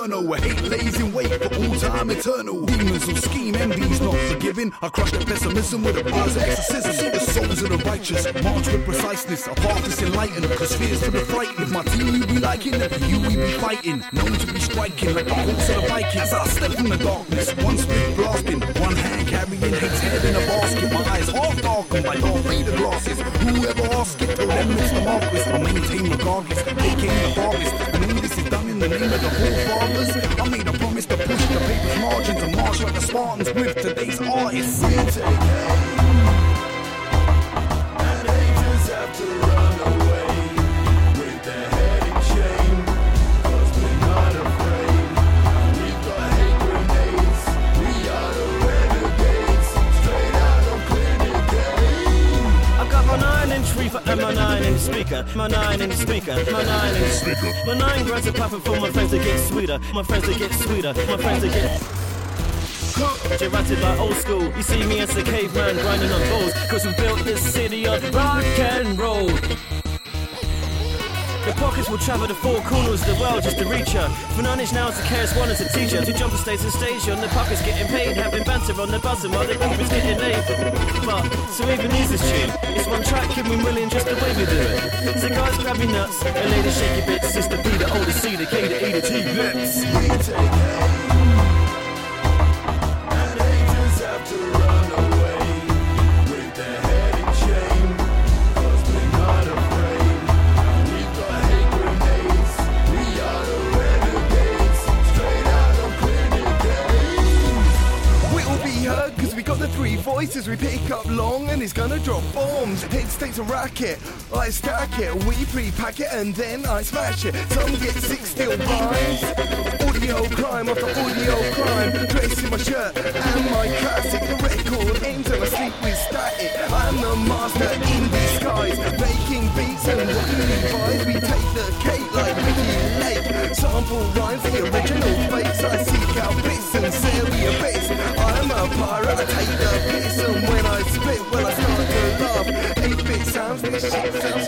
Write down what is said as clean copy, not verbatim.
inferno. A hate lays in wait for all time eternal. Demons will scheme, MD's not forgiving. I crush the pessimism with a bars of exorcism. See the souls of the righteous march with preciseness. A path that's enlightened, cause fears for the frightened. If my team we be liking, if you we be fighting. Known to be striking like the horse of the Viking. As I step from the darkness, one split blasting, one hand carrying hate's head in a basket. My eyes half darkened by Darth Vader glasses. Whoever asks it, tell them it's the Marquis. I maintain regardless, they came the farthest. And all this is done in the name of the forefathers. I made a promise to push the paper's margins and march like the Spartans with today's artists. We take aim, and haters have to run away with their head in shame, cause we're not afraid. We've got hate grenades, we are the renegades, straight out of Clinic Game. I've got my 9-inch reefer and my 9-inch speaker. My 9-inch speaker, my 9-inch speaker. My 9 grams of puffin' for my friends that get sweeter. My friends that get sweeter, my friends that get... Ratted like old school. You see me as a caveman grinding on balls, cause we built this city on rock and roll. The pockets will travel the four corners of the world just to reach her. For 9-inch now it's a KS1 as a teacher. To jump the stage and station, the pockets getting paid. Having banter on the buzzing while the keepers getting laid. But, so even is this tune? It's one track, Kid Win William, just the way we do it. So guys grab your nuts, and ladies shake your bits. Sister B, the older C, the K, the E, the T, let's. We take aim, to run away with their head in shame, cause we're not afraid. We've got hate grenades, we are the renegades, straight out of Clinic Game. We'll be heard cause we got the three voices. We pick up long and it's gonna drop bombs. Heads takes a racket, I stack it, we pre-pack it and then I smash it. Some get sick still rhymes. Audio crime after audio crime. Dress in my shirt and my classic. The record ends and I sleep with static. I'm the master in disguise, making beats and rocking vibes. We take the cake like Ricky Lake. Sample rhymes, the original fakes. I seek out bits and sell your bits. I'm a pirate, I take the piss, and when I spit, well I start to laugh. 8-bit sounds, this shit sounds